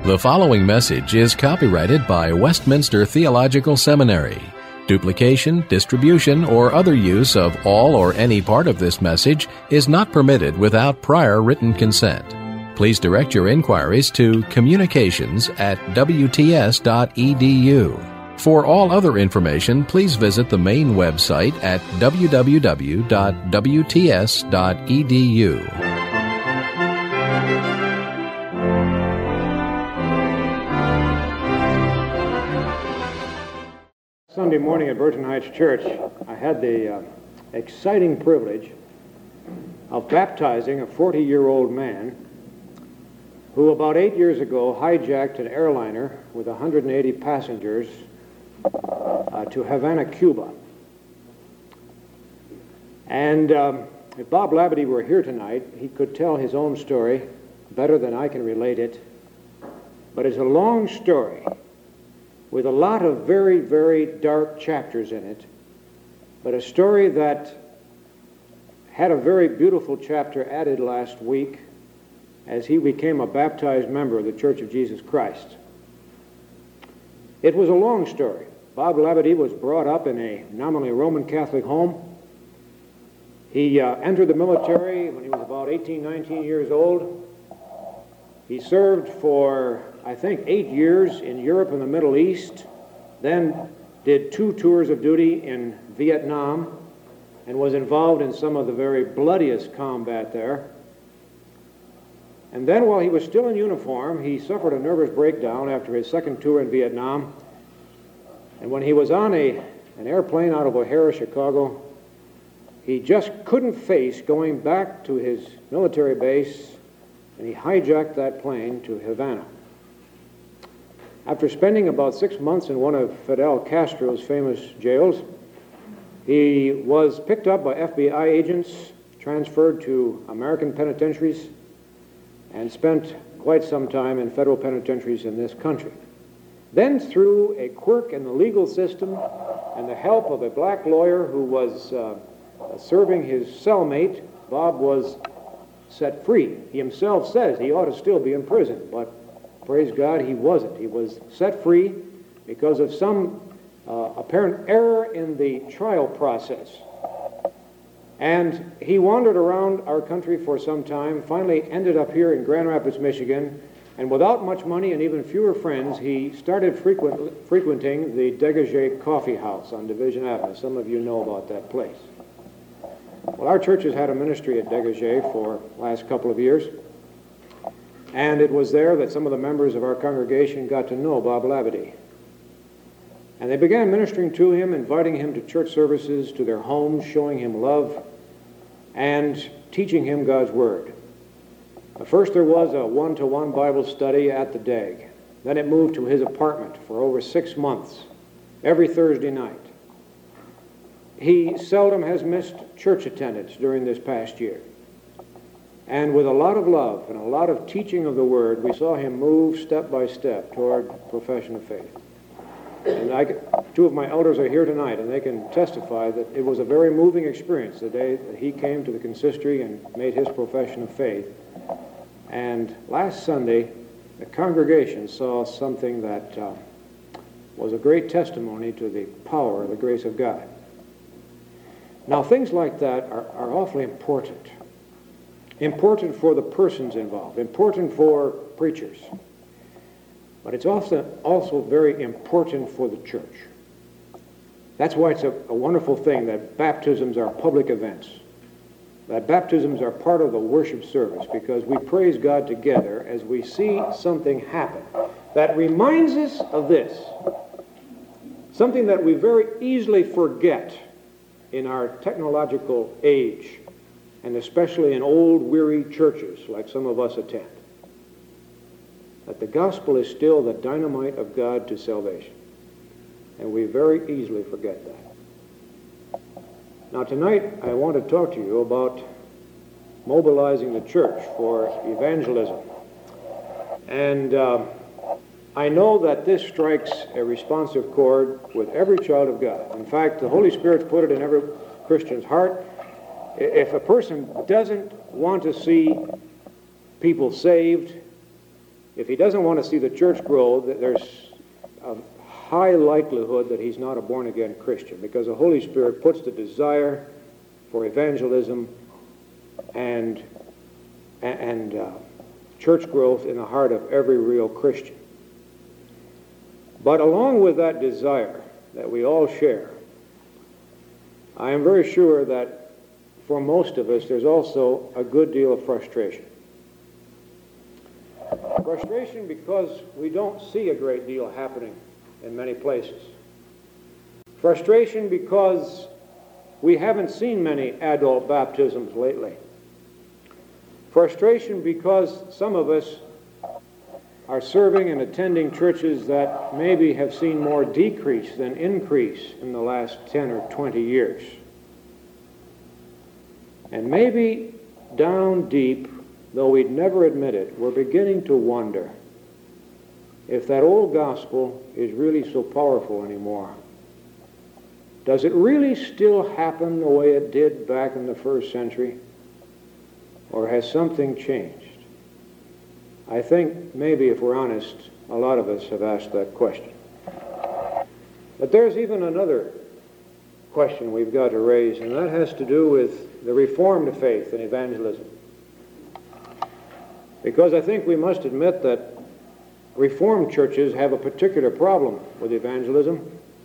The following message is copyrighted by Westminster Theological Seminary. Duplication, distribution, or other use of all or any part of this message is not permitted without prior written consent. Please direct your inquiries to communications@wts.edu. For all other information, please visit the main website at www.wts.edu. Sunday morning at Burton Heights Church, I had the exciting privilege of baptizing a 40-year-old man who about 8 years ago hijacked an airliner with 180 passengers to Havana, Cuba. And if Bob Labadie were here tonight, he could tell his own story better than I can relate it. But it's a long story with a lot of very, very dark chapters in it, but a story that had a very beautiful chapter added last week as he became a baptized member of the Church of Jesus Christ. It was a long story. Bob Labadie was brought up in a nominally Roman Catholic home. He entered the military when he was about 18, 19 years old. He served for, I think, 8 years in Europe and the Middle East, then did 2 tours of duty in Vietnam, and was involved in some of the very bloodiest combat there. And then while he was still in uniform, he suffered a nervous breakdown after his second tour in Vietnam. And when he was on an airplane out of O'Hare, Chicago, he just couldn't face going back to his military base, and he hijacked that plane to Havana. After spending about 6 months in one of Fidel Castro's famous jails, he was picked up by FBI agents, transferred to American penitentiaries, and spent quite some time in federal penitentiaries in this country. Then, through a quirk in the legal system and the help of a black lawyer who was serving his cellmate, Bob was set free. He himself says he ought to still be in prison, but praise God, he wasn't. He was set free because of some apparent error in the trial process. And he wandered around our country for some time, finally ended up here in Grand Rapids, Michigan, and without much money and even fewer friends, he started frequenting the Dégagé Coffee House on Division Avenue. Some of you know about that place. Well, our church has had a ministry at Dégagé for the last couple of years, and it was there that some of the members of our congregation got to know Bob Labadie. And they began ministering to him, inviting him to church services, to their homes, showing him love, and teaching him God's Word. First there was a one-to-one Bible study at the DEG. Then it moved to his apartment for over 6 months, every Thursday night. He seldom has missed church attendance during this past year. And with a lot of love and a lot of teaching of the Word, we saw him move step by step toward profession of faith. And 2 of my elders are here tonight, and they can testify that it was a very moving experience the day that he came to the consistory and made his profession of faith. And last Sunday, the congregation saw something that was a great testimony to the power of the grace of God. Now, things like that are awfully important. Important for the persons involved, important for preachers. But it's also very important for the church. That's why it's a wonderful thing that baptisms are public events, that baptisms are part of the worship service, because we praise God together as we see something happen that reminds us of this, something that we very easily forget in our technological age, and especially in old, weary churches like some of us attend. That the gospel is still the dynamite of God to salvation. And we very easily forget that. Now tonight I want to talk to you about mobilizing the church for evangelism. And I know that this strikes a responsive chord with every child of God. In fact, the Holy Spirit's put it in every Christian's heart. If a person doesn't want to see people saved, if he doesn't want to see the church grow, there's a high likelihood that he's not a born-again Christian, because the Holy Spirit puts the desire for evangelism and church growth in the heart of every real Christian. But along with that desire that we all share, I am very sure that for most of us there's also a good deal of frustration. Frustration because we don't see a great deal happening in many places. Frustration because we haven't seen many adult baptisms lately. Frustration because some of us are serving and attending churches that maybe have seen more decrease than increase in the last 10 or 20 years. And maybe down deep, though we'd never admit it, we're beginning to wonder if that old gospel is really so powerful anymore. Does it really still happen the way it did back in the first century? Or has something changed? I think maybe, if we're honest, a lot of us have asked that question. But there's even another question we've got to raise, and that has to do with the Reformed faith and evangelism. Because I think we must admit that Reformed churches have a particular problem with evangelism.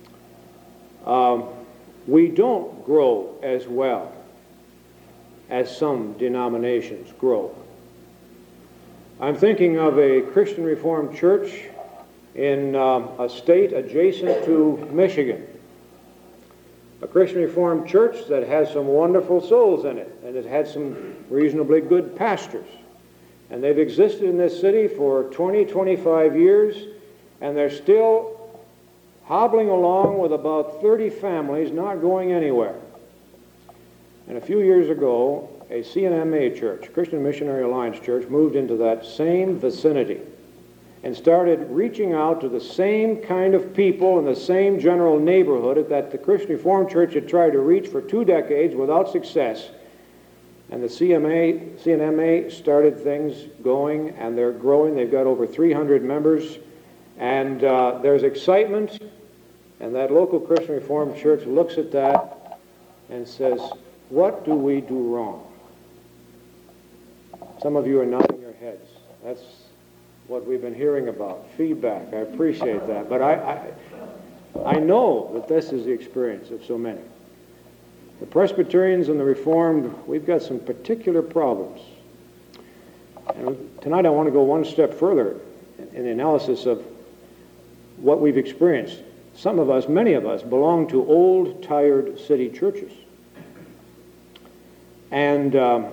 We don't grow as well as some denominations grow. I'm thinking of a Christian Reformed church in a state adjacent to Michigan. A Christian Reformed church that has some wonderful souls in it, and it had some reasonably good pastors. And they've existed in this city for 20, 25 years, and they're still hobbling along with about 30 families, not going anywhere. And a few years ago, a CNMA church, Christian Missionary Alliance Church, moved into that same vicinity and started reaching out to the same kind of people in the same general neighborhood that the Christian Reformed Church had tried to reach for 2 decades without success. And the CNMA started things going, and they're growing. They've got over 300 members, and there's excitement, and that local Christian Reformed Church looks at that and says, what do we do wrong? Some of you are nodding your heads. That's what we've been hearing about, feedback. I appreciate that. But I know that this is the experience of so many. The Presbyterians and the Reformed, we've got some particular problems. And tonight I want to go one step further in the analysis of what we've experienced. Some of us, many of us, belong to old, tired city churches. And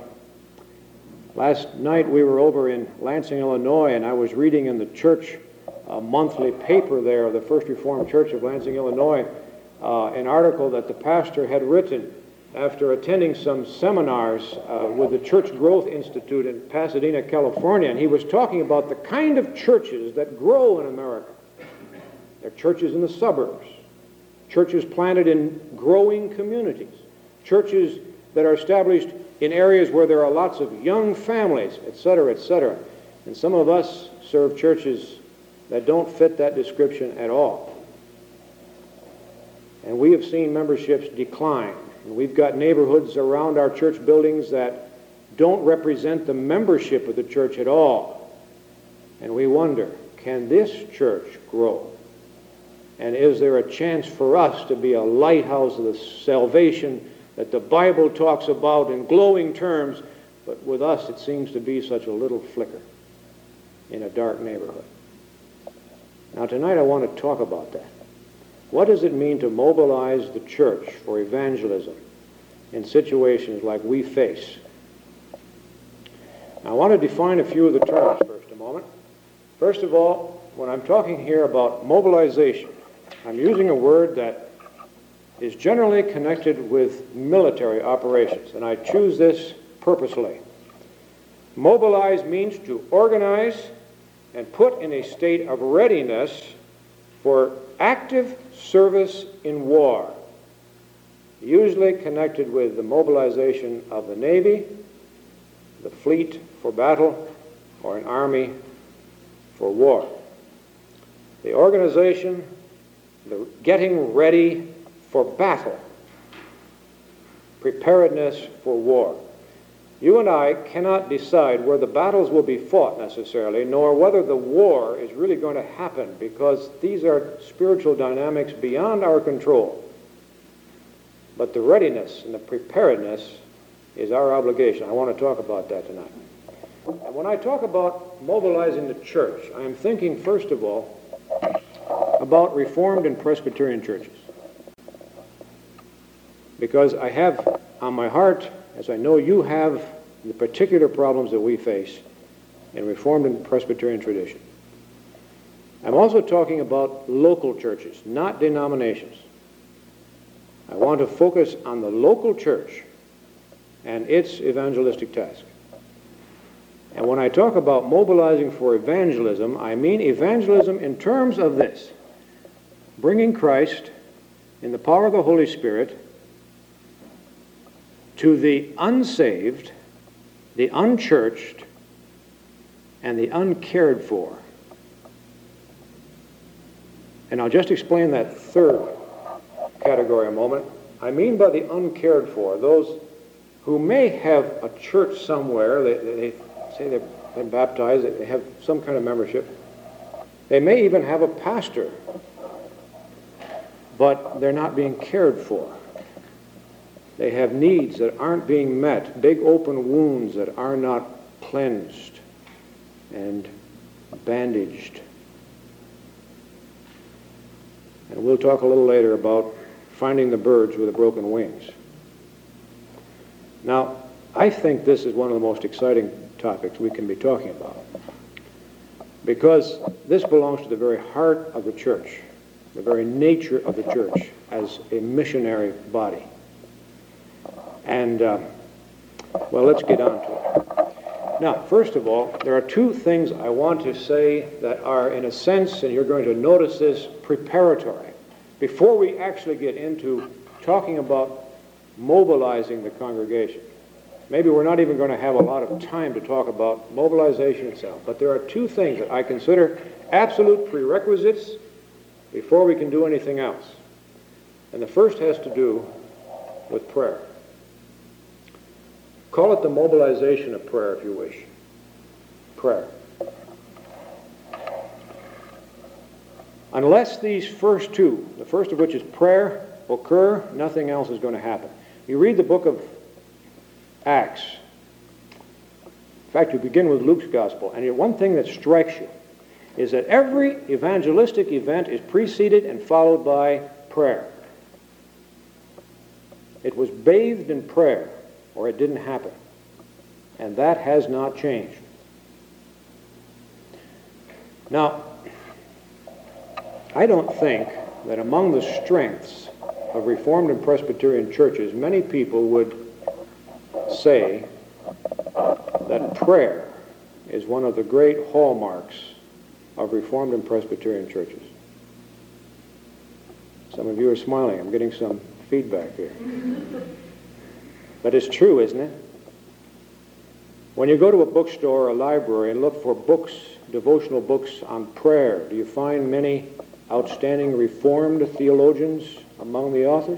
last night we were over in Lansing, Illinois, and I was reading in the church monthly paper there, the First Reformed Church of Lansing, Illinois, an article that the pastor had written after attending some seminars with the Church Growth Institute in Pasadena, California, and he was talking about the kind of churches that grow in America. They're churches in the suburbs, churches planted in growing communities, churches that are established in areas where there are lots of young families, etc., etc. And some of us serve churches that don't fit that description at all. And we have seen memberships decline. And we've got neighborhoods around our church buildings that don't represent the membership of the church at all. And we wonder, can this church grow? And is there a chance for us to be a lighthouse of the salvation that the Bible talks about in glowing terms, but with us it seems to be such a little flicker in a dark neighborhood? Now tonight I want to talk about that. What does it mean to mobilize the church for evangelism in situations like we face? Now, I want to define a few of the terms first a moment. First of all, when I'm talking here about mobilization, I'm using a word that is generally connected with military operations, and I choose this purposely. Mobilize means to organize and put in a state of readiness for active service in war, usually connected with the mobilization of the Navy, the fleet for battle, or an army for war. The organization, the getting ready for battle, preparedness for war. You and I cannot decide where the battles will be fought necessarily, nor whether the war is really going to happen, because these are spiritual dynamics beyond our control. But the readiness and the preparedness is our obligation. I want to talk about that tonight. And when I talk about mobilizing the church, I am thinking, first of all, about Reformed and Presbyterian churches. Because I have on my heart, as I know you have, the particular problems that we face in Reformed and Presbyterian tradition. I'm also talking about local churches, not denominations. I want to focus on the local church and its evangelistic task. And when I talk about mobilizing for evangelism, I mean evangelism in terms of this: bringing Christ in the power of the Holy Spirit to the unsaved, the unchurched, and the uncared for. And I'll just explain that third category a moment. I mean by the uncared for, those who may have a church somewhere, they say they've been baptized, they have some kind of membership. They may even have a pastor, but they're not being cared for. They have needs that aren't being met, big open wounds that are not cleansed and bandaged. And we'll talk a little later about finding the birds with the broken wings. Now, I think this is one of the most exciting topics we can be talking about, because this belongs to the very heart of the church, the very nature of the church as a missionary body. And, well, let's get on to it. Now, first of all, there are two things I want to say that are, in a sense, and you're going to notice this, preparatory, before we actually get into talking about mobilizing the congregation. Maybe we're not even going to have a lot of time to talk about mobilization itself, but there are two things that I consider absolute prerequisites before we can do anything else. And the first has to do with prayer. Call it the mobilization of prayer, if you wish. Prayer. Unless these first two, the first of which is prayer, occur, nothing else is going to happen. You read the book of Acts. In fact, you begin with Luke's gospel, and one thing that strikes you is that every evangelistic event is preceded and followed by prayer. It was bathed in prayer, or it didn't happen. And that has not changed. Now, I don't think that among the strengths of Reformed and Presbyterian churches, many people would say that prayer is one of the great hallmarks of Reformed and Presbyterian churches. Some of you are smiling. I'm getting some feedback here. But it's true, isn't it? When you go to a bookstore or a library and look for books, devotional books on prayer, do you find many outstanding Reformed theologians among the authors?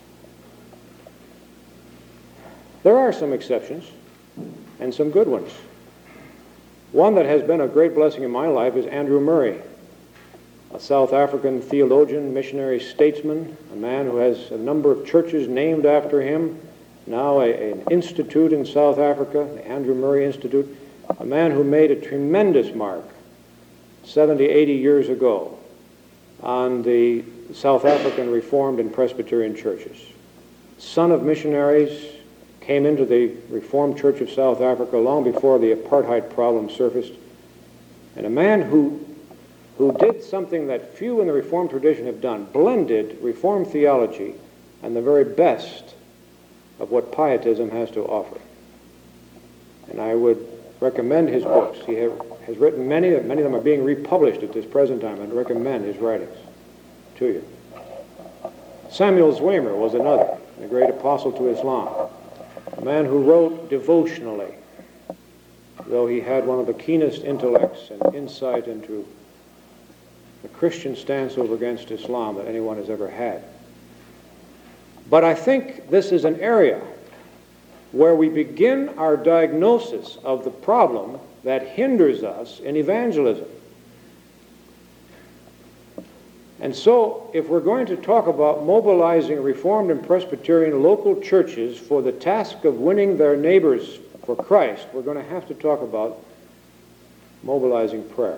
There are some exceptions, and some good ones. One that has been a great blessing in my life is Andrew Murray, a South African theologian, missionary statesman, a man who has a number of churches named after him, now an institute in South Africa, the Andrew Murray Institute, a man who made a tremendous mark 70, 80 years ago on the South African Reformed and Presbyterian churches. Son of missionaries, came into the Reformed Church of South Africa long before the apartheid problem surfaced, and a man who did something that few in the Reformed tradition have done, blended Reformed theology and the very best of what pietism has to offer. And I would recommend his books. He has written many of them are being republished at this present time. I'd recommend his writings to you. Samuel Zwemer was another, the great apostle to Islam, a man who wrote devotionally, though he had one of the keenest intellects and insight into the Christian stance over against Islam that anyone has ever had. But I think this is an area where we begin our diagnosis of the problem that hinders us in evangelism. And so, if we're going to talk about mobilizing Reformed and Presbyterian local churches for the task of winning their neighbors for Christ, we're going to have to talk about mobilizing prayer.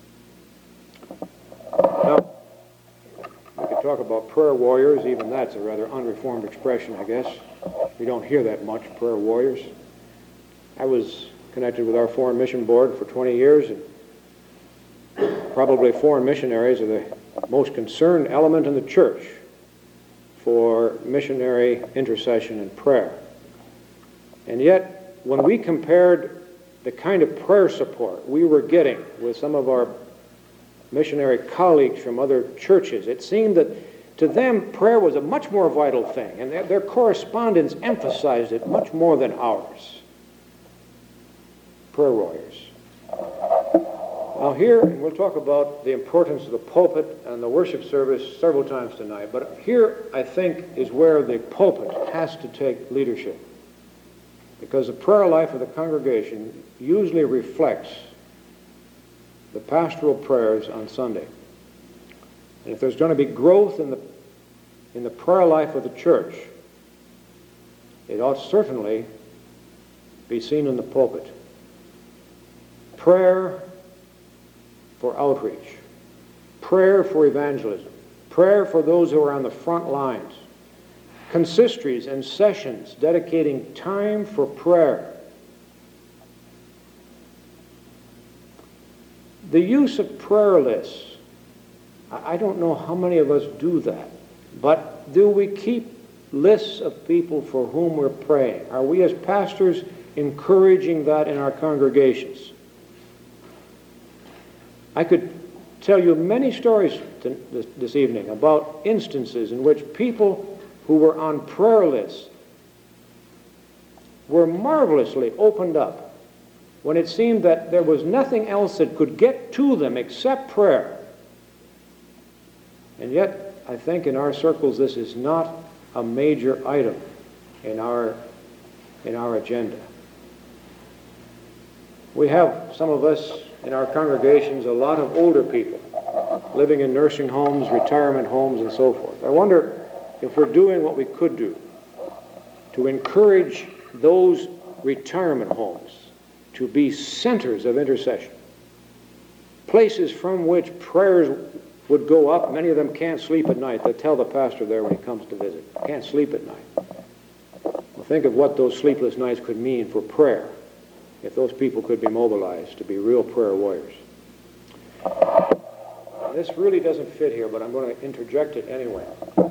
Now, we could talk about prayer warriors. Even that's a rather unreformed expression, I guess. We don't hear that much, prayer warriors. I was connected with our Foreign Mission Board for 20 years, and probably foreign missionaries are the most concerned element in the church for missionary intercession and prayer. And yet, when we compared the kind of prayer support we were getting with some of our missionary colleagues from other churches, it seemed that to them prayer was a much more vital thing, and their correspondence emphasized it much more than ours. Prayer warriors. Now here, and we'll talk about the importance of the pulpit and the worship service several times tonight, but here I think is where the pulpit has to take leadership, because the prayer life of the congregation usually reflects the pastoral prayers on Sunday. And if there's going to be growth in the prayer life of the church, it ought certainly be seen in the pulpit. Prayer for outreach, prayer for evangelism, prayer for those who are on the front lines, consistories and sessions dedicating time for prayer. The use of prayer lists, I don't know how many of us do that, but do we keep lists of people for whom we're praying? Are we as pastors encouraging that in our congregations? I could tell you many stories this evening about instances in which people who were on prayer lists were marvelously opened up when it seemed that there was nothing else that could get to them except prayer. And yet, I think in our circles this is not a major item in our agenda. We have, some of us in our congregations, a lot of older people living in nursing homes, retirement homes, and so forth. I wonder if we're doing what we could do to encourage those retirement homes to be centers of intercession, places from which prayers would go up. Many of them can't sleep at night. They tell the pastor there when he comes to visit, can't sleep at night. Well, think of what those sleepless nights could mean for prayer if those people could be mobilized to be real prayer warriors. This really doesn't fit here, but I'm going to interject it anyway.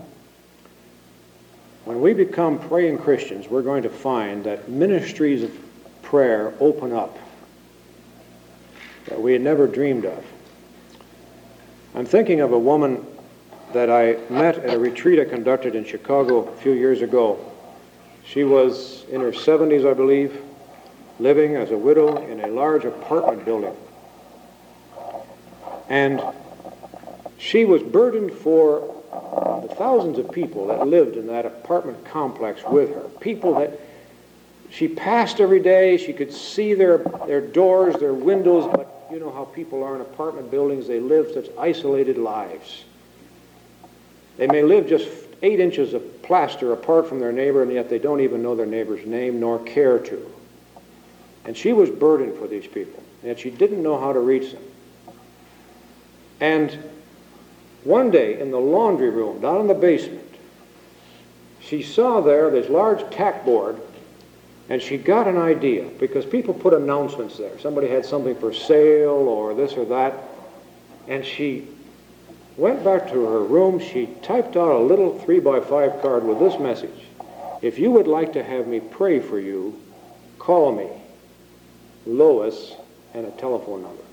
When we become praying Christians, we're going to find that ministries of prayer open up that we had never dreamed of. I'm thinking of a woman that I met at a retreat I conducted in Chicago a few years ago. She was in her 70s, I believe, living as a widow in a large apartment building. And she was burdened for the thousands of people that lived in that apartment complex with her. People that she passed every day. She could see their doors, their windows, but you know how people are in apartment buildings. They live such isolated lives. They may live just 8 inches of plaster apart from their neighbor, and yet they don't even know their neighbor's name nor care to. And she was burdened for these people, and yet she didn't know how to reach them. And one day in the laundry room down in the basement, she saw there this large tack board, and she got an idea, because people put announcements there. Somebody had something for sale or this or that, and she went back to her room. She typed out a little 3x5 card with this message: "If you would like to have me pray for you, call me, Lois," and a telephone number.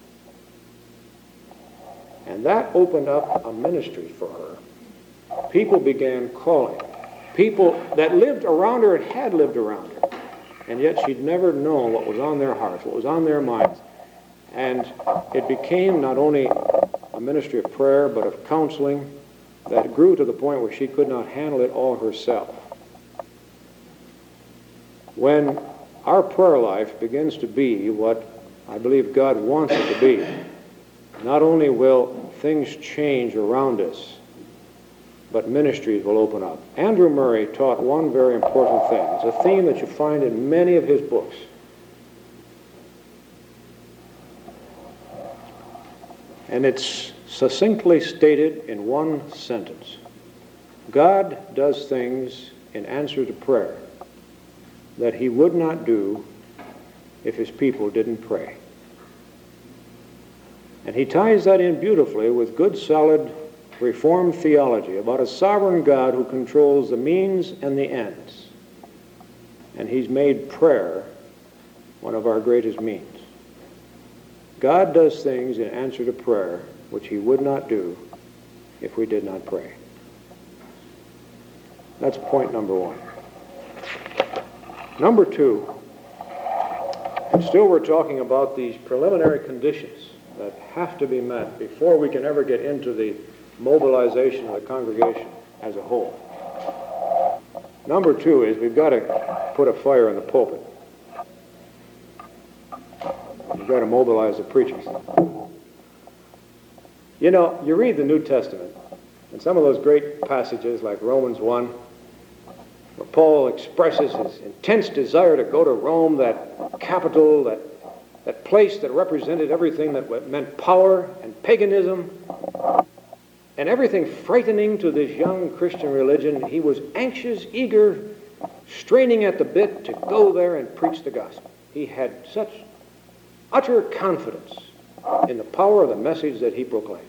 And that opened up a ministry for her. People began calling. People that lived around her and had lived around her and yet she'd never known what was on their hearts, what was on their minds. And it became not only a ministry of prayer, but of counseling that grew to the point where she could not handle it all herself. When our prayer life begins to be what I believe God wants it to be, not only will things change around us, but ministries will open up. Andrew Murray taught one very important thing. It's a theme that you find in many of his books. And it's succinctly stated in one sentence. God does things in answer to prayer that he would not do if his people didn't pray. And he ties that in beautifully with good, solid, Reformed theology about a sovereign God who controls the means and the ends. And he's made prayer one of our greatest means. God does things in answer to prayer which he would not do if we did not pray. That's point number one. Number two, and still we're talking about these preliminary conditions that have to be met before we can ever get into the mobilization of the congregation as a whole. Number two is we've got to put a fire in the pulpit. We've got to mobilize the preachers. You know, you read the New Testament, and some of those great passages like Romans 1, where Paul expresses his intense desire to go to Rome, that capital, that place that represented everything that meant power and paganism, and everything frightening to this young Christian religion. He was anxious, eager, straining at the bit to go there and preach the gospel. He had such utter confidence in the power of the message that he proclaimed.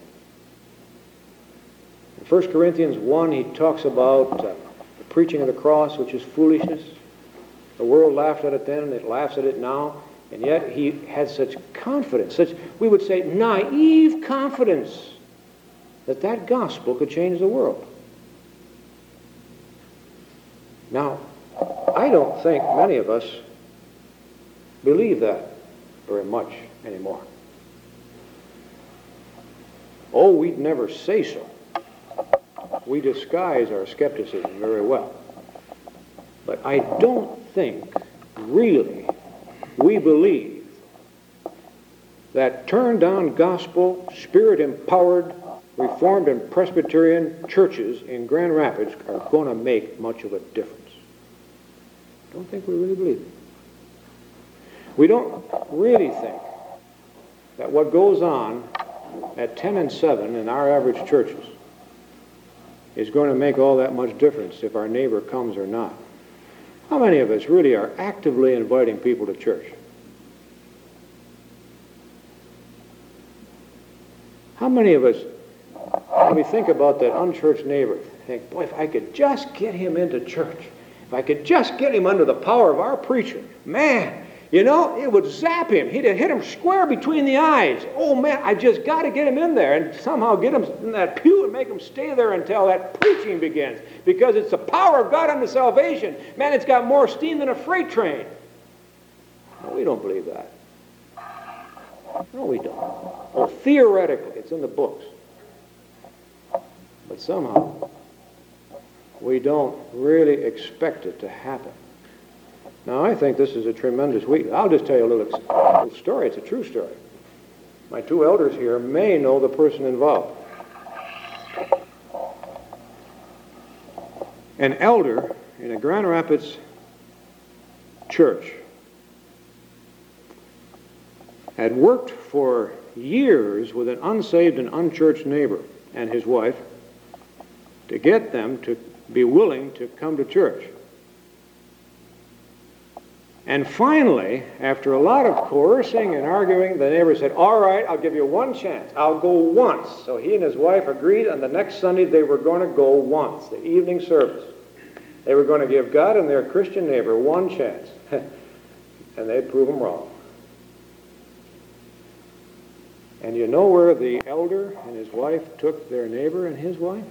In 1 Corinthians 1, he talks about the preaching of the cross, which is foolishness. The world laughed at it then, and it laughs at it now. And yet he had such confidence, such, we would say, naive confidence, that gospel could change the world. Now, I don't think many of us believe that very much anymore. Oh, we'd never say so. We disguise our skepticism very well. But I don't think, really, we believe that turned-down gospel, spirit-empowered, Reformed and Presbyterian churches in Grand Rapids are going to make much of a difference. I don't think we really believe it. We don't really think that what goes on at 10 and 7 in our average churches is going to make all that much difference if our neighbor comes or not. How many of us really are actively inviting people to church? How many of us, when we think about that unchurched neighbor, think, boy, if I could just get him into church, if I could just get him under the power of our preacher, man, you know, it would zap him. He'd hit him square between the eyes. Oh, man, I just got to get him in there and somehow get him in that pew and make him stay there until that preaching begins. Because it's the power of God unto salvation. Man, it's got more steam than a freight train. No, we don't believe that. No, we don't. Oh, theoretically, it's in the books. But somehow, we don't really expect it to happen. Now, I think this is a tremendous weakness. I'll just tell you a little story. It's a true story. My two elders here may know the person involved. An elder in a Grand Rapids church had worked for years with an unsaved and unchurched neighbor and his wife to get them to be willing to come to church. And finally, after a lot of coercing and arguing, the neighbor said, all right, I'll give you one chance. I'll go once. So he and his wife agreed, and the next Sunday they were going to go once, the evening service. They were going to give God and their Christian neighbor one chance. And they'd prove them wrong. And you know where the elder and his wife took their neighbor and his wife?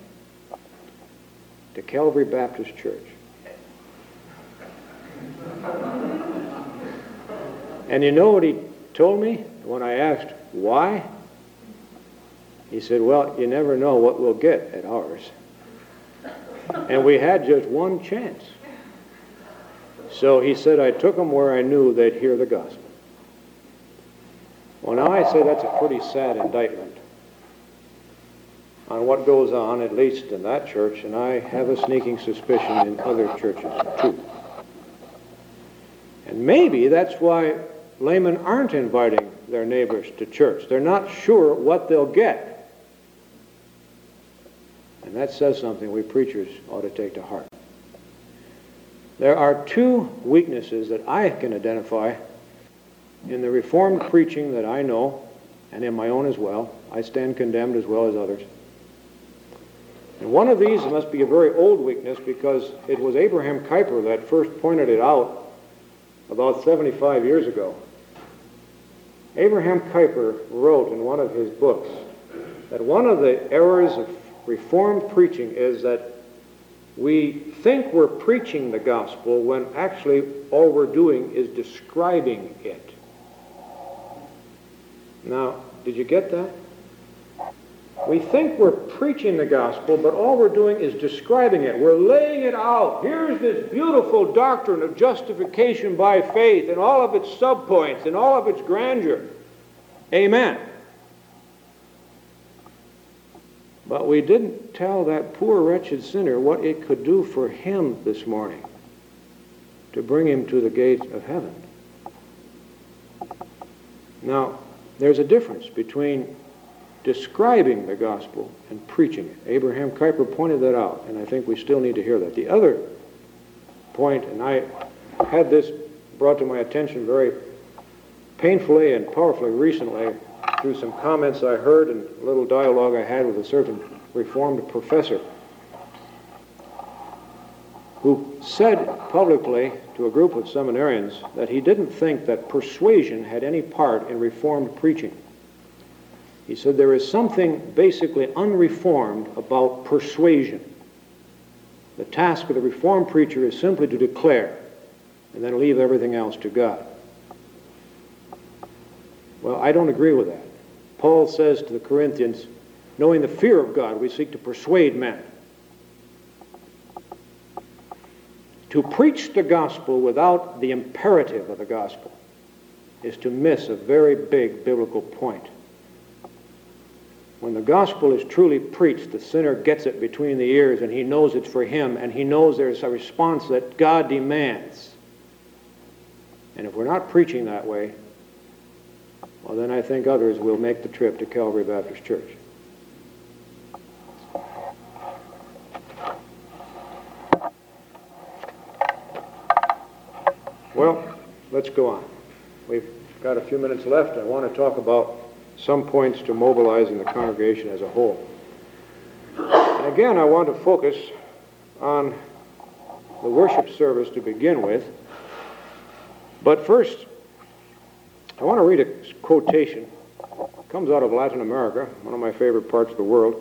To Calvary Baptist Church. And you know what he told me when I asked why? He said, well, you never know what we'll get at ours. And we had just one chance. So he said, I took them where I knew they'd hear the gospel. Well, now I say that's a pretty sad indictment on what goes on, at least in that church, and I have a sneaking suspicion in other churches too. And maybe that's why laymen aren't inviting their neighbors to church. They're not sure what they'll get. And that says something we preachers ought to take to heart. There are two weaknesses that I can identify in the Reformed preaching that I know, and in my own as well. I stand condemned as well as others. And one of these must be a very old weakness, because it was Abraham Kuyper that first pointed it out about 75 years ago. Abraham Kuyper wrote in one of his books that one of the errors of Reformed preaching is that we think we're preaching the gospel when actually all we're doing is describing it. Now, did you get that? We think we're preaching the gospel, but all we're doing is describing it. We're laying it out. Here's this beautiful doctrine of justification by faith and all of its subpoints and all of its grandeur. Amen. But we didn't tell that poor wretched sinner what it could do for him this morning to bring him to the gates of heaven. Now, there's a difference between describing the gospel and preaching it. Abraham Kuyper pointed that out, and I think we still need to hear that. The other point, and I had this brought to my attention very painfully and powerfully recently through some comments I heard and a little dialogue I had with a certain Reformed professor who said publicly to a group of seminarians that he didn't think that persuasion had any part in Reformed preaching. He said there is something basically unreformed about persuasion. The task of the Reformed preacher is simply to declare and then leave everything else to God. Well, I don't agree with that. Paul says to the Corinthians, knowing the fear of God, we seek to persuade men. To preach the gospel without the imperative of the gospel is to miss a very big biblical point. When the gospel is truly preached, the sinner gets it between the ears, and he knows it's for him, and he knows there's a response that God demands. And if we're not preaching that way, well, then I think others will make the trip to Calvary Baptist Church. Well, let's go on. We've got a few minutes left. I want to talk about some points to mobilizing the congregation as a whole. And again, I want to focus on the worship service to begin with. But first, I want to read a quotation. It comes out of Latin America, one of my favorite parts of the world.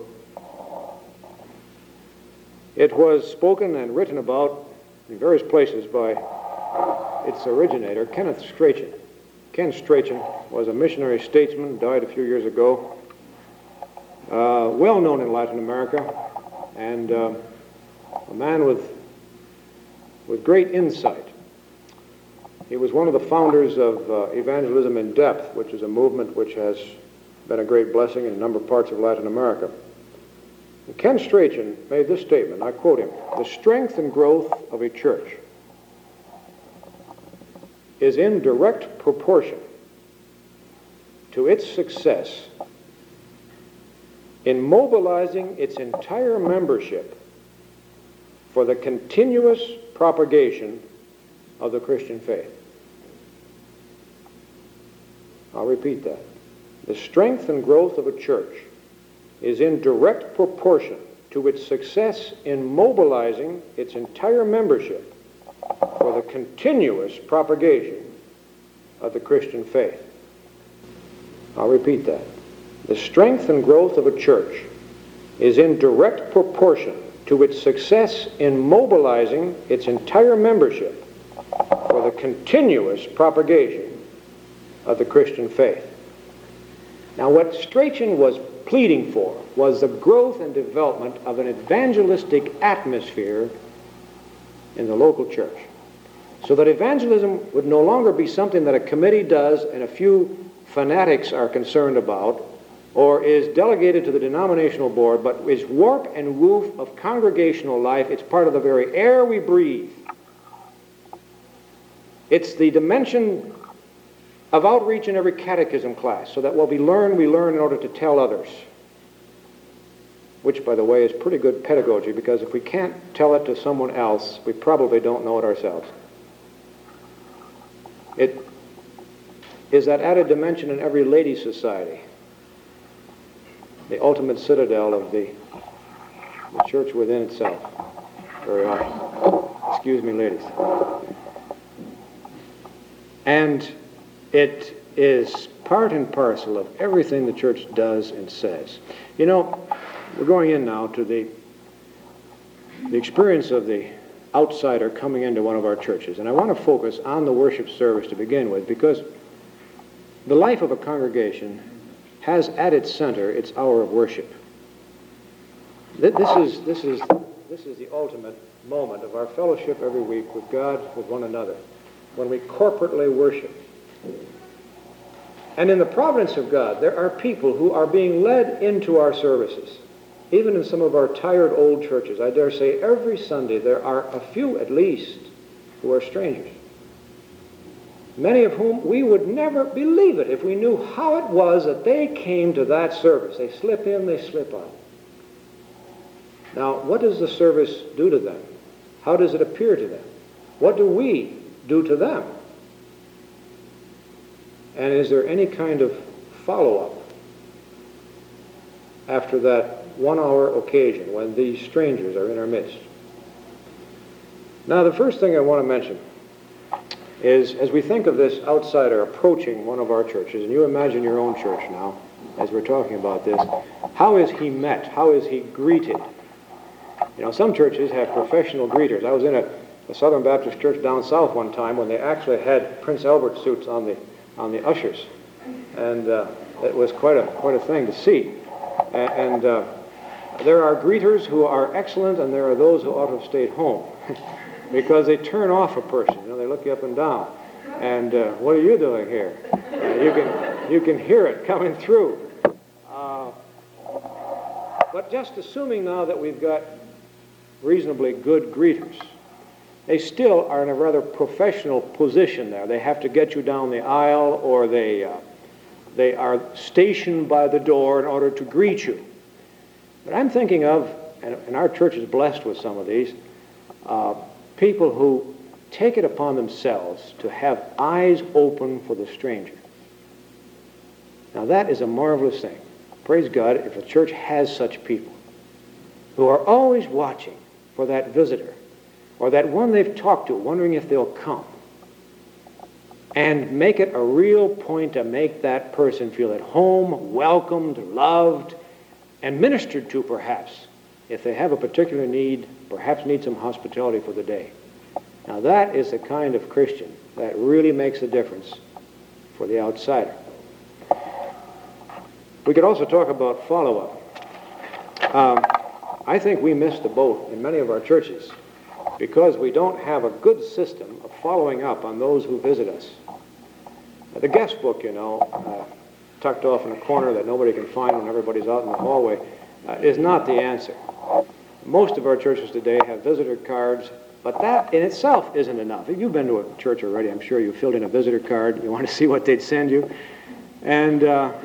It was spoken and written about in various places by its originator, Kenneth Strachan. Ken Strachan was a missionary statesman, died a few years ago, well known in Latin America, and a man with great insight. He was one of the founders of Evangelism in Depth, which is a movement which has been a great blessing in a number of parts of Latin America. And Ken Strachan made this statement, I quote him, "The strength and growth of a church is in direct proportion to its success in mobilizing its entire membership for the continuous propagation of the Christian faith." I'll repeat that. The strength and growth of a church is in direct proportion to its success in mobilizing its entire membership for the continuous propagation of the Christian faith. I'll repeat that. The strength and growth of a church is in direct proportion to its success in mobilizing its entire membership for the continuous propagation of the Christian faith. Now, what Strachan was pleading for was the growth and development of an evangelistic atmosphere in the local church, so that evangelism would no longer be something that a committee does and a few fanatics are concerned about, or is delegated to the denominational board, but is warp and woof of congregational life. It's part of the very air we breathe. It's the dimension of outreach in every catechism class, so that what we learn in order to tell others, which, by the way, is pretty good pedagogy, because if we can't tell it to someone else, we probably don't know it ourselves. It is that added dimension in every ladies' society, the ultimate citadel of the church within itself, very often. Excuse me, ladies. And it is part and parcel of everything the church does and says. You know, we're going in now to the experience of the outsider coming into one of our churches. And I want to focus on the worship service to begin with, because the life of a congregation has at its center its hour of worship. This is the ultimate moment of our fellowship every week with God, with one another, when we corporately worship. And in the providence of God, there are people who are being led into our services. Even in some of our tired old churches, I dare say every Sunday there are a few at least who are strangers. Many of whom we would never believe it if we knew how it was that they came to that service. They slip in, they slip out. Now, what does the service do to them? How does it appear to them? What do we do to them? And is there any kind of follow-up after that 1 hour occasion when these strangers are in our midst? Now, the first thing I want to mention is, as we think of this outsider approaching one of our churches, and you imagine your own church now, as we're talking about this, how is he met? How is he greeted? You know, some churches have professional greeters. I was in a Southern Baptist church down south one time when they actually had Prince Albert suits on the ushers, and it was quite a thing to see. And there are greeters who are excellent, and there are those who ought to have stayed home because they turn off a person. You know, they look you up and down, and what are you doing here? You can hear it coming through. But just assuming now that we've got reasonably good greeters, they still are in a rather professional position there. They have to get you down the aisle, or they are stationed by the door in order to greet you. But I'm thinking of, and our church is blessed with some of these, people who take it upon themselves to have eyes open for the stranger. Now that is a marvelous thing. Praise God if a church has such people who are always watching for that visitor, or that one they've talked to, wondering if they'll come, and make it a real point to make that person feel at home, welcomed, loved, and ministered to, perhaps, if they have a particular need, perhaps need some hospitality for the day. Now that is the kind of Christian that really makes a difference for the outsider. We could also talk about follow-up. I think we missed the boat in many of our churches because we don't have a good system of following up on those who visit us. The guest book, you know, tucked off in a corner that nobody can find when everybody's out in the hallway, is not the answer. Most of our churches today have visitor cards, but that in itself isn't enough. If you've been to a church already, I'm sure you filled in a visitor card. You want to see what they'd send you. And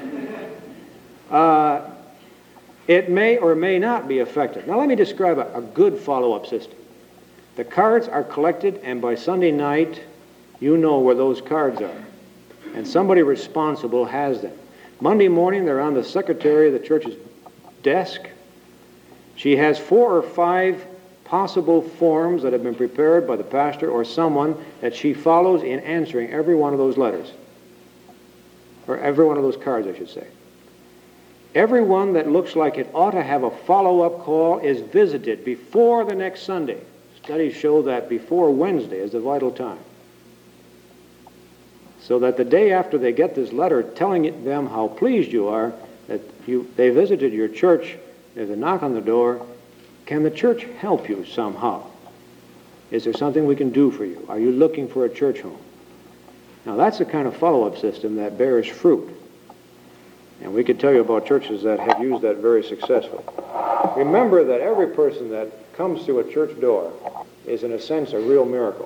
it may or may not be effective. Now let me describe a good follow-up system. The cards are collected, and by Sunday night, you know where those cards are. And somebody responsible has them. Monday morning, they're on the secretary of the church's desk. She has 4 or 5 possible forms that have been prepared by the pastor or someone that she follows in answering every one of those letters. Or every one of those cards, I should say. Every one that looks like it ought to have a follow-up call is visited before the next Sunday. Studies show that before Wednesday is the vital time. so that the day after they get this letter telling them how pleased you are, that they visited your church, there's a knock on the door, can the church help you somehow? Is there something we can do for you? Are you looking for a church home? Now that's the kind of follow-up system that bears fruit. And we could tell you about churches that have used that very successfully. Remember that every person that comes through a church door is, in a sense, a real miracle.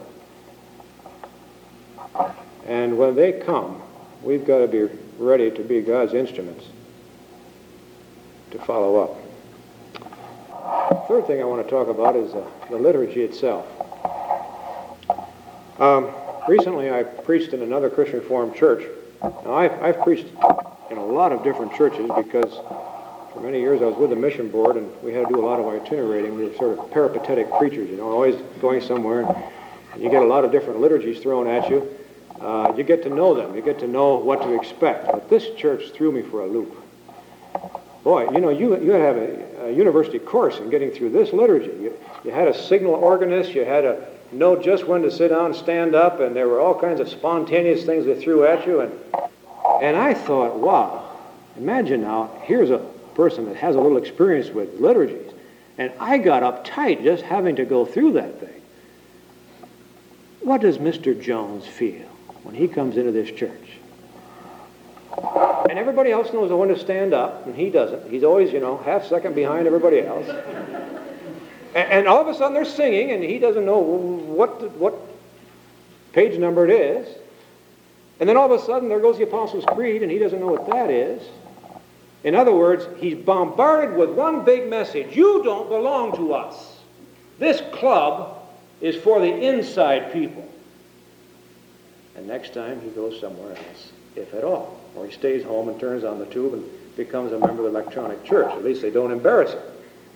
And when they come, we've got to be ready to be God's instruments to follow up. Third thing I want to talk about is the liturgy itself. Recently I preached in another Christian Reformed church. Now I've preached in a lot of different churches because for many years I was with the mission board and we had to do a lot of itinerating. We were sort of peripatetic preachers, always going somewhere, and you get a lot of different liturgies thrown at you. You get to know them. You get to know what to expect. But this church threw me for a loop. Boy, you had to have a university course in getting through this liturgy. You had a signal organist. You had to know just when to sit down and stand up, and there were all kinds of spontaneous things they threw at you. And I thought, wow, imagine now, here's a person that has a little experience with liturgies, and I got uptight just having to go through that thing. What does Mr. Jones feel when he comes into this church? And everybody else knows when to stand up, and he doesn't. He's always, half second behind everybody else. And all of a sudden they're singing, and he doesn't know what page number it is. And then all of a sudden there goes the Apostles' Creed, and he doesn't know what that is. In other words, he's bombarded with one big message. You don't belong to us. This club is for the inside people. And next time he goes somewhere else, if at all. Or he stays home and turns on the tube and becomes a member of the electronic church. At least they don't embarrass him.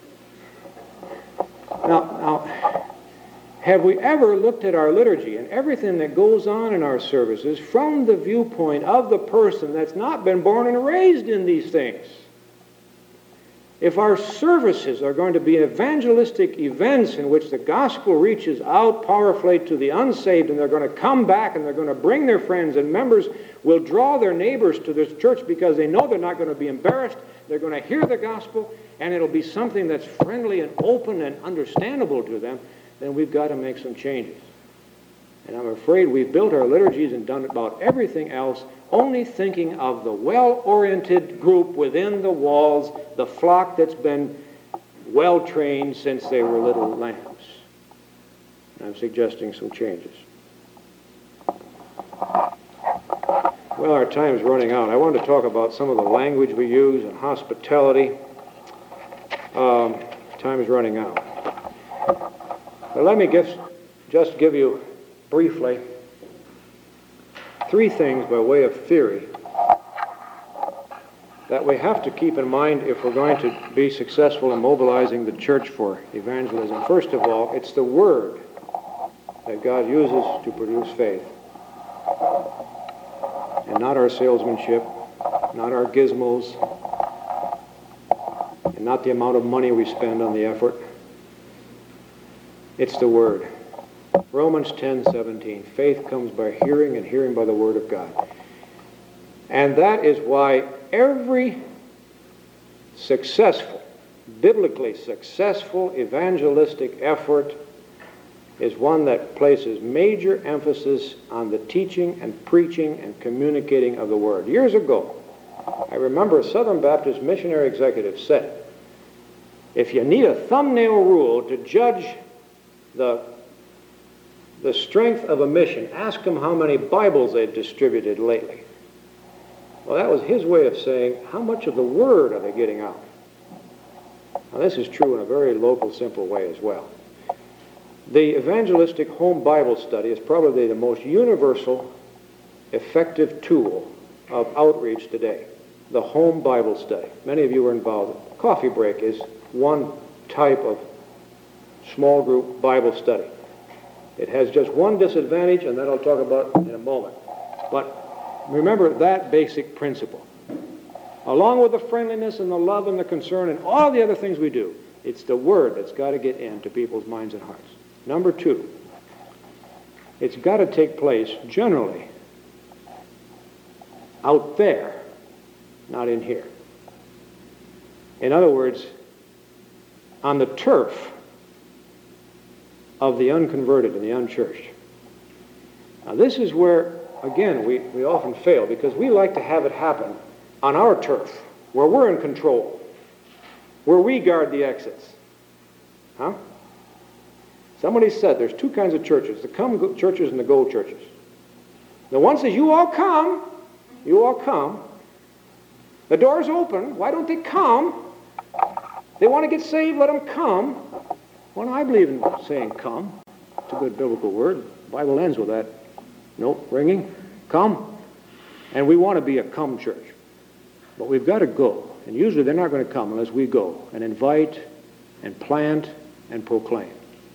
Now, have we ever looked at our liturgy and everything that goes on in our services from the viewpoint of the person that's not been born and raised in these things? If our services are going to be evangelistic events in which the gospel reaches out powerfully to the unsaved, and they're going to come back and they're going to bring their friends, and members will draw their neighbors to this church because they know they're not going to be embarrassed, they're going to hear the gospel, and it'll be something that's friendly and open and understandable to them, then we've got to make some changes. And I'm afraid we've built our liturgies and done about everything else only thinking of the well-oriented group within the walls, the flock that's been well-trained since they were little lambs. And I'm suggesting some changes. Well, our time's running out. I wanted to talk about some of the language we use and hospitality. Time is running out. But let me just give you briefly 3 things by way of theory that we have to keep in mind if we're going to be successful in mobilizing the church for evangelism. First of all, it's the Word that God uses to produce faith, and not our salesmanship, not our gizmos, and not the amount of money we spend on the effort. It's the Word. Romans 10:17, faith comes by hearing, and hearing by the Word of God. And that is why every successful, biblically successful evangelistic effort is one that places major emphasis on the teaching and preaching and communicating of the Word. Years ago, I remember a Southern Baptist missionary executive said, if you need a thumbnail rule to judge the strength of a mission, ask them how many Bibles they've distributed lately. Well, that was his way of saying, how much of the Word are they getting out? Now, this is true in a very local, simple way as well. The evangelistic home Bible study is probably the most universal, effective tool of outreach today. The home Bible study. Many of you are involved. Coffee break is one type of small group Bible study. It has just one disadvantage, and that I'll talk about in a moment. But remember that basic principle. Along with the friendliness and the love and the concern and all the other things we do, it's the Word that's got to get into people's minds and hearts. Number 2, it's got to take place generally out there, not in here. In other words, on the turf of the unconverted and the unchurched. Now this is where, again, we often fail, because we like to have it happen on our turf, where we're in control, where we guard the exits. Huh? Somebody said there's two kinds of churches, the come churches and the go churches. The one says, you all come. The door's open. Why don't they come? They want to get saved, let them come. Well, I believe in saying come. It's a good biblical word. The Bible ends with that note ringing. Come. And we want to be a come church. But we've got to go. And usually they're not going to come unless we go and invite and plant and proclaim.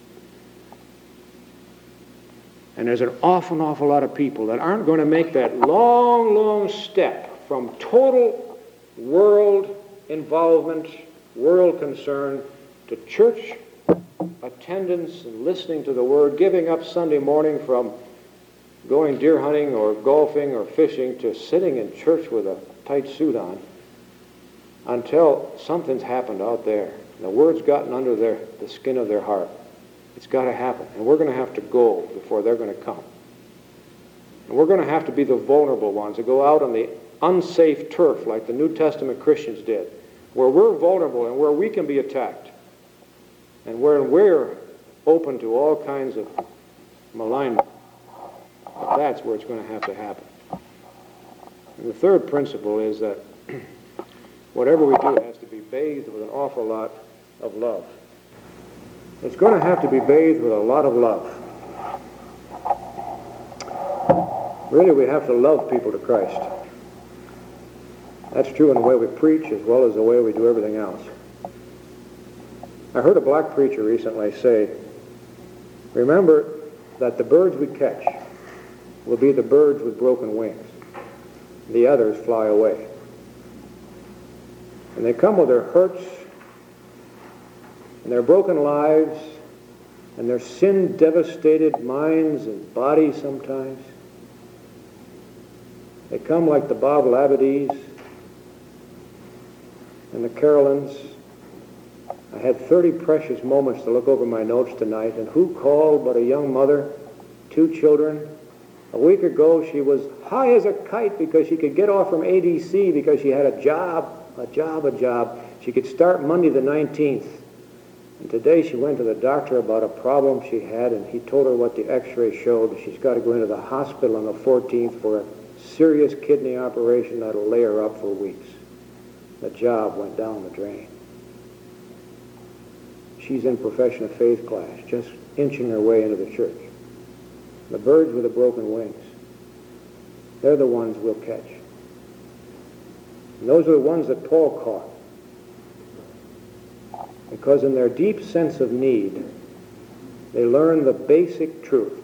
And there's an awful lot of people that aren't going to make that long step from total world involvement, world concern, to church attendance and listening to the Word, giving up Sunday morning from going deer hunting or golfing or fishing to sitting in church with a tight suit on until something's happened out there. The Word's gotten under the skin of their heart. It's got to happen. And we're going to have to go before they're going to come. And we're going to have to be the vulnerable ones that go out on the unsafe turf like the New Testament Christians did, where we're vulnerable and where we can be attacked, and where we're open to all kinds of malignment. But that's where it's going to have to happen. And the third principle is that whatever we do has to be bathed with an awful lot of love. It's going to have to be bathed with a lot of love. Really, we have to love people to Christ. That's true in the way we preach as well as the way we do everything else. I heard a black preacher recently say, remember that the birds we catch will be the birds with broken wings. The others fly away. And they come with their hurts and their broken lives and their sin-devastated minds and bodies sometimes. They come like the Bob Labadis and the Carolines. I had 30 precious moments to look over my notes tonight, and who called but a young mother, 2 children. A week ago she was high as a kite because she could get off from ADC because she had a job. She could start Monday the 19th. And today she went to the doctor about a problem she had, and he told her what the x-ray showed. She's got to go into the hospital on the 14th for a serious kidney operation that'll lay her up for weeks. The job went down the drain. She's in profession of faith class, just inching her way into the church. The birds with the broken wings, they're the ones we'll catch. And those are the ones that Paul caught. Because in their deep sense of need, they learn the basic truth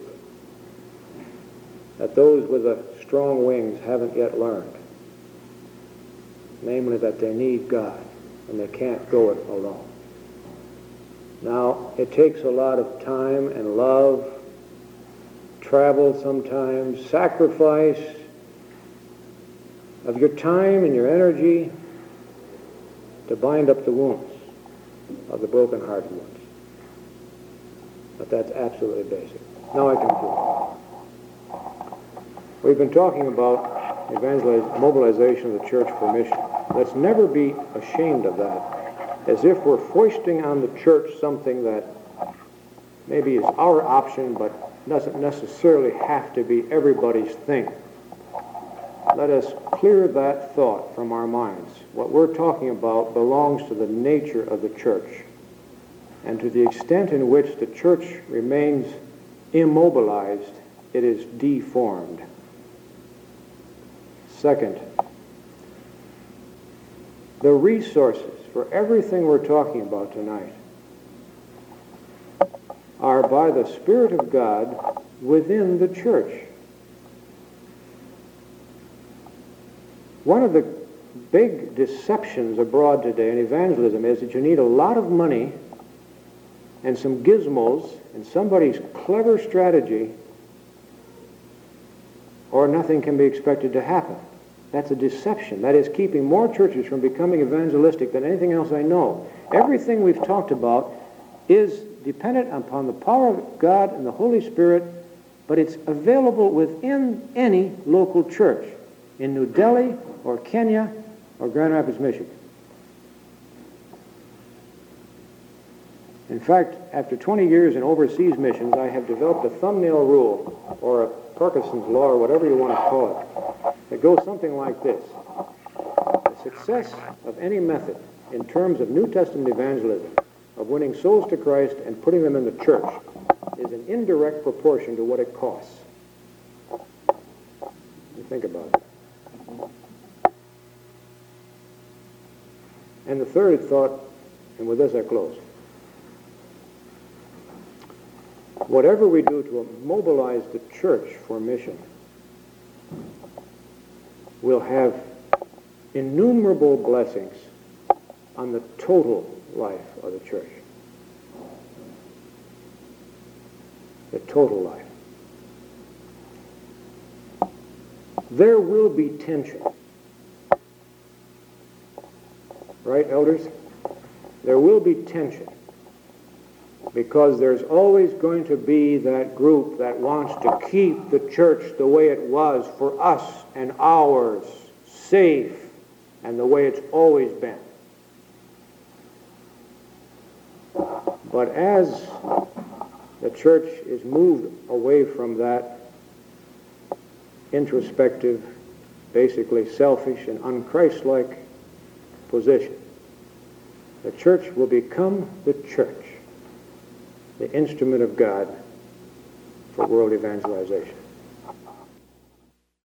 that those with the strong wings haven't yet learned. Namely, that they need God, and they can't go it alone. Now, it takes a lot of time and love, travel sometimes, sacrifice of your time and your energy to bind up the wounds of the broken-hearted ones. But that's absolutely basic. Now I conclude. We've been talking about mobilization of the church for mission. Let's never be ashamed of that, as if we're foisting on the church something that maybe is our option but doesn't necessarily have to be everybody's thing. Let us clear that thought from our minds. What we're talking about belongs to the nature of the church, and to the extent in which the church remains immobilized, it is deformed. Second, the resources for everything we're talking about tonight are by the Spirit of God within the church. One of the big deceptions abroad today in evangelism is that you need a lot of money and some gizmos and somebody's clever strategy, or nothing can be expected to happen. That's a deception. That is keeping more churches from becoming evangelistic than anything else I know. Everything we've talked about is dependent upon the power of God and the Holy Spirit, but it's available within any local church in New Delhi or Kenya or Grand Rapids, Michigan. In fact, after 20 years in overseas missions, I have developed a thumbnail rule, or a Parkinson's law, or whatever you want to call it, that goes something like this. The success of any method in terms of New Testament evangelism, of winning souls to Christ and putting them in the church, is an indirect proportion to what it costs. You think about it. And the third thought, and with this I close. Whatever we do to mobilize the church for mission will have innumerable blessings on the total life of the church. The total life. There will be tension. Right, elders? There will be tension. Because there's always going to be that group that wants to keep the church the way it was for us and ours, safe, and the way it's always been. But as the church is moved away from that introspective, basically selfish and un-Christ-like position, the church will become the church, the instrument of God for world evangelization.